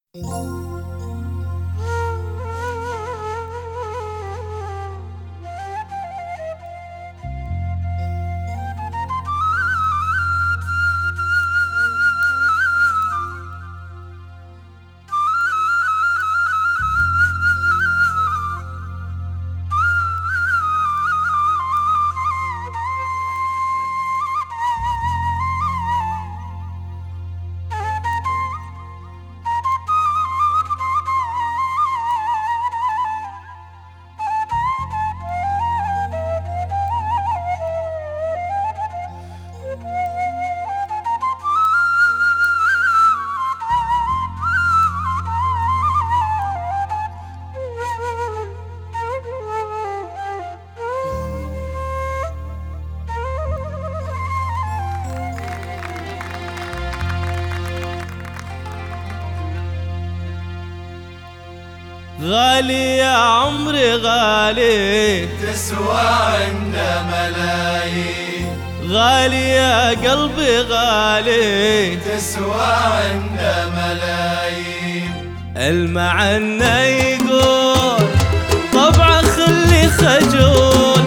غالي يا عمري غالي، تسوى عنا ملايين. غالي يا قلبي غالي، تسوى عنا ملايين. المعنى يقول طبعه خلي خجول،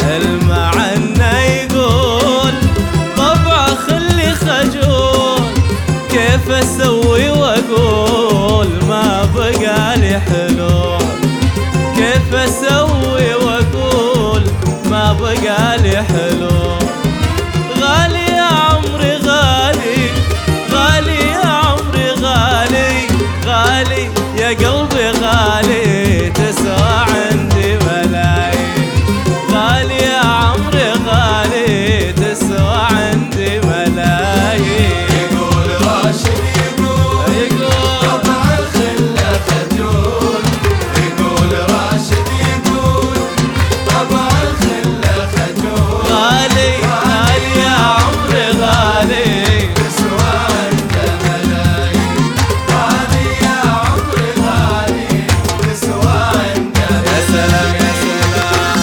المعنى يقول طبعه خلي خجول. كيف اسوي واقول ما بقى لي حلول، كيف اسوي واقول ما بقى لي حلول. غالي يا عمري غالي، غالي يا عمري غالي، غالي يا قلبي غالي، تسوى عندي ملايين. غالي يا عمري غالي، تسوى عندي ملايين. يقول راشد يقول طبع الخلة خجول. يقول راشد يقول طبع الخلة خجول. غالي غالي يا عمري غالي، تسوى عنا ملايين. غالي يا عمري غالي، تسوى عنا يا سلام يا سلام.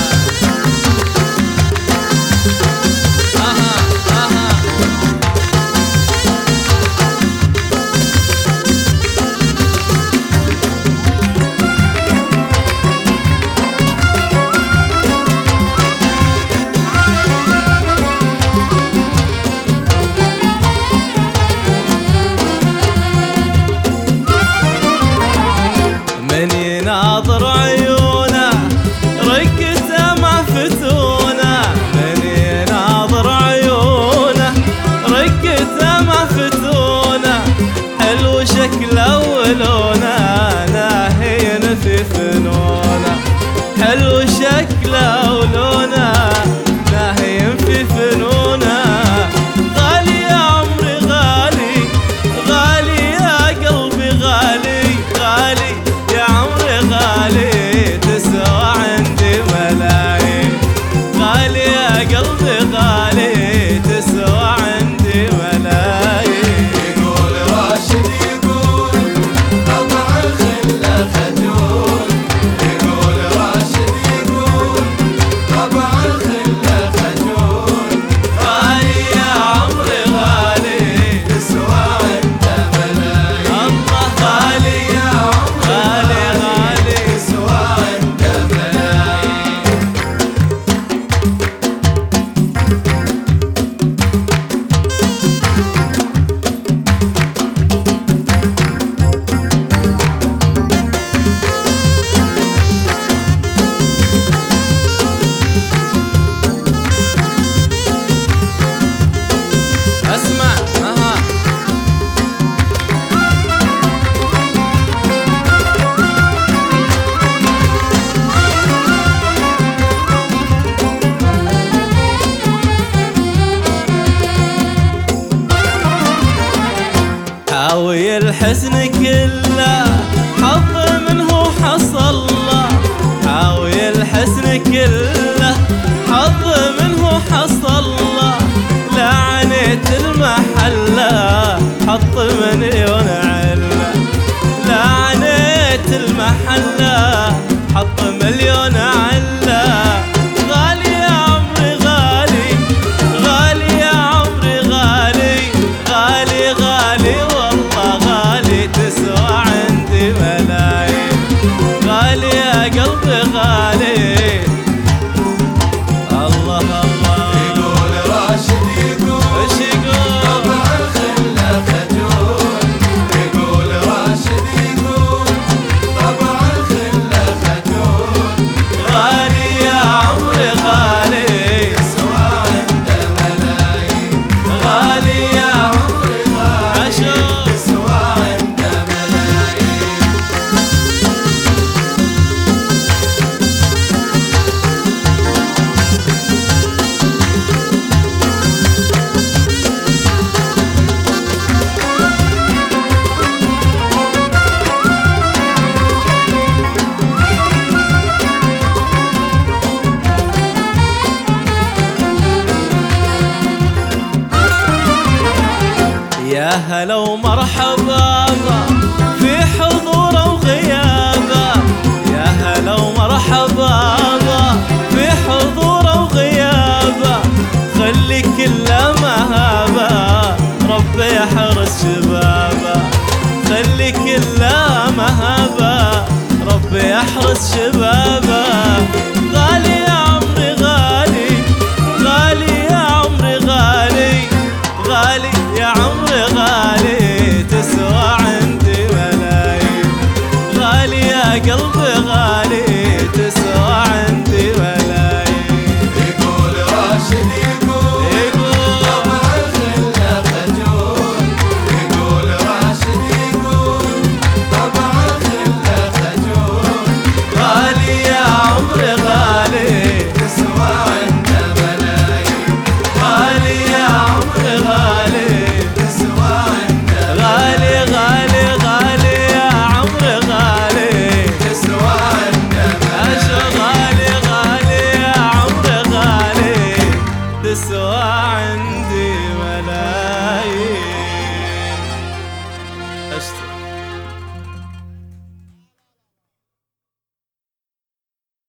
من يناظر عيونه رقته ما فتونه، من يناظر عيونه رقته ما فتونه. حلو شكله ولونه ناهين في فنونه، حلو شكله ولونه ناهين في فنونه. غالي يا عمري غالي، غالي يا قلبي غالي، غالي يا عمري غالي، تسوى عندي ملايين. غالي يا قلبي غالي، تسوى عندي ملايين. يقول راشد يقول طبع الخلة خجول. يقول راشد يقول طبع الخلة خجول. غالي يا عمري غالي، تسوى عنا ملايين. الله غالي يا عمري غالي غالي. تسوى عنا ملايين. اسمع حاوي الحسن كله حظ منه حصل له، حاوي الحسن كله حظ منه حصل له. لعنيت المحله حط مليون عله، لعنيت المحله حط مليون عله. غالي يا عمري غالي، غالي يا عمري غالي، غالي غالي والله غالي، تسوى عندي هلا ومرحبا في حضوره وغيابه، يا هلا ومرحبا في حضوره وغيابه، خلي كله مهابه ربي يحرس شبابه، خلي كله مهابه ربي يحرس شبابه. غالي يا عمري غالي، غالي يا عمري غالي، غالي يا عمري غالي، تسوى عندي ملايين، غالي يا قلبي غالي، تسوى عندي ملايين. يقول راشد يقول طبع الخلة خجول، يقول راشد يقول طبع الخلة خجول، غالي يا عمري غالي، تسوى عنده ملايين، غالي يا عمري غالي، تسوى عنده غالي غالي غالي يا عمري غالي، تسوى عنده عشا غالي غالي يا عمري غالي، تسوى عندي ملايين.